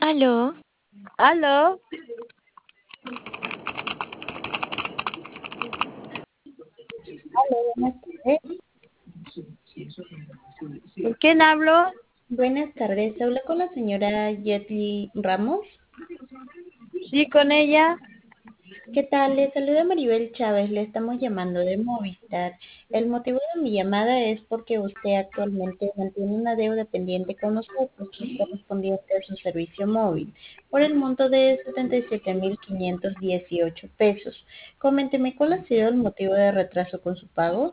Aló, Aló, Buenas tardes. ¿con quién hablo? Buenas tardes. Habla con la señora Yetli Ramos. Sí, con ella. ¿Qué tal? Le saluda Maribel Chávez. Le estamos llamando de Movistar. El motivo de mi llamada es porque usted actualmente mantiene una deuda pendiente con nosotros que es correspondiente a su servicio móvil por el monto de 77.518 pesos. Coménteme, ¿cuál ha sido el motivo de retraso con su pago?